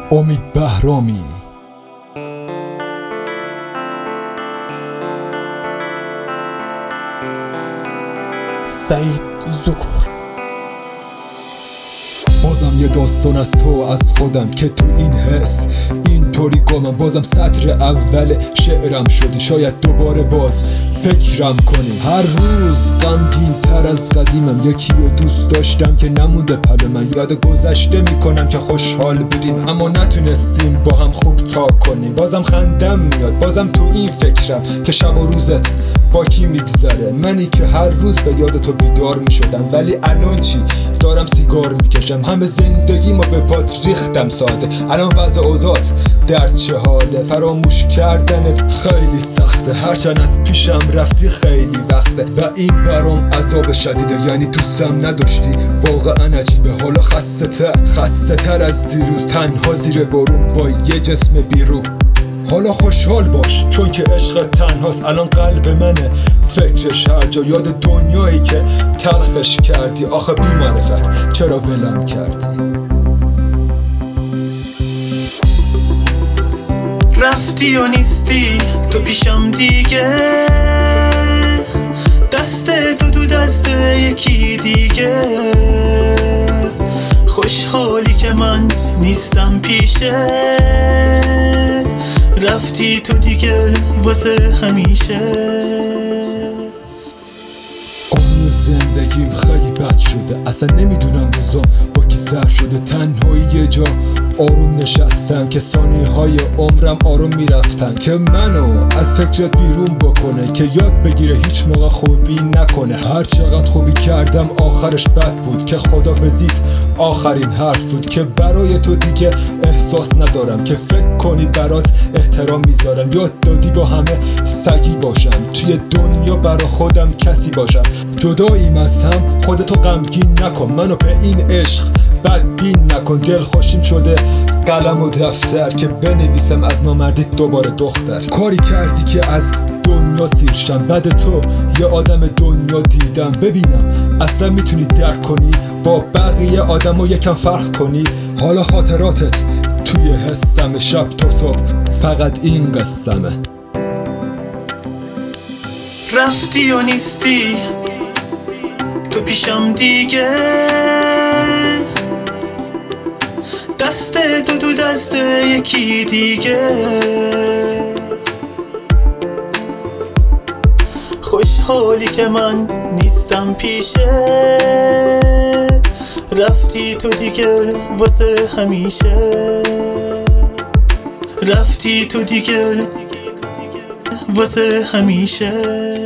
امید بهرامی. سعید زکور. بازم یه داستان از تو از خودم که تو این حس اینطوری گمم. بازم سطر اول شعرم شدی، شاید دوباره باز فکرم کنی. هر روز غمگین تر از قدیمم، یکی رو دوست داشتم که نمونده پل من. یاد گذشته میکنم که خوشحال بودیم اما نتونستیم با هم خوب تا کنیم. بازم خندم میاد، بازم تو این فکرم که شب و روزت با کی میگذره. منی که هر روز به یاد تو بیدار میشدم، ولی الان چی؟ دارم سیگار میکشم، همه زندگیمو به پات ریختم ساده. الان وضع اوضاعت در چه حاله؟ فراموش کردنت خیلی سخته، هرچند از پیشم رفتی خیلی وقته و این برام عذاب شدیده. یعنی دوستم نداشتی، واقعا عجیبه. حالا خسته تر از دیروز، تنها زیر بارون با یه جسم بیروح. حالا خوشحال باش چون که عشق تنهاست. الان قلب منه فکرش هر جا، یاد دنیایی که تلخش کردی. آخه بی معرفت چرا ولم کردی؟ رفتی و نیستی تو پیشم دیگه، دست تو دست یکی دیگه. خوشحالی که من نیستم پیشه، رفتی تو دیگه واسه همیشه. قانون زندگیم خیلی بد شده، اصلا نمیدونم روزام با کی سر شده. تنهایی یه جا آروم نشستم که ثانیه های عمرم آروم میرفتن، که منو از فکرت بیرون بکنه، که یاد بگیره هیچ موقع خوبی نکنه. هر چقدر خوبی کردم آخرش بد بود، که خدافظیت آخرین حرف بود. که برای تو دیگه احساس ندارم، که فکر کنی برات احترام میذارم. یاد دادی با همه سگی باشم، توی دنیا برا خودم کسی باشم. جداییم از هم، خودتو غمگین نکن، منو به این عشق بدبین نکن. دل خوشیم شده قلم و دفتر که بنویسم از نامردی دوباره دختر. کاری کردی که از دنیا سیر شم، بعد تو یه آدم دنیا دیدم. ببینم اصلا میتونی درک کنی با بقیه آدم یکم فرق کنی. حالا خاطراتت توی حسم، شب تا صبح فقط این قسمه. رفتی و نیستی تو پیشم دیگه، دست تو دست یکی دیگه. خوشحالی که من نیستم پیشه، رفتی تو دیگه واسه همیشه. رفتی تو دیگه واسه همیشه.